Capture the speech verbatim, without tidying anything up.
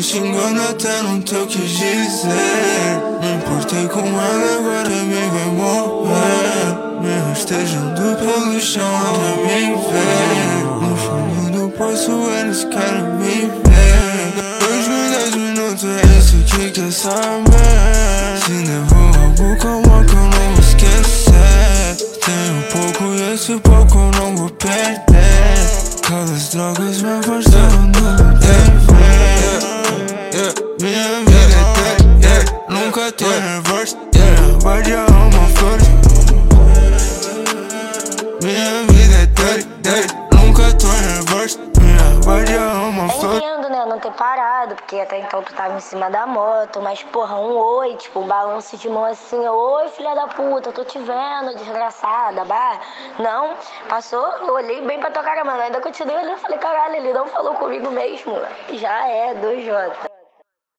xingando até não ter o que dizer. Me importei com ela, agora me vai morrer. Me rastejando pelo chão até me ver. No fundo do poço eles querem me ver. Dois mil, dez minutos é isso que quer saber. Se levou algo, calma que eu não vou esquecer. Tenho pouco e esse pouco eu não vou perder. Aquelas drogas me afastaram do meu dever. Minha vida é dead, yeah. Nunca tô nervoso, yeah. Pode arrumar flores. Minha vida é dead, dead. Nunca tô nervoso, yeah. Pode arrumar flores. Entendo, né, não ter parado, porque até então tu tava em cima da moto. Mas porra, um oi, tipo, um balanço de mão assim. Oi, filha da puta, tô te vendo, desgraçada, bah. Não, passou, eu olhei bem pra tua cara, mano. Ainda continuei olhando, falei, caralho, ele não falou comigo mesmo. Já é, dois J.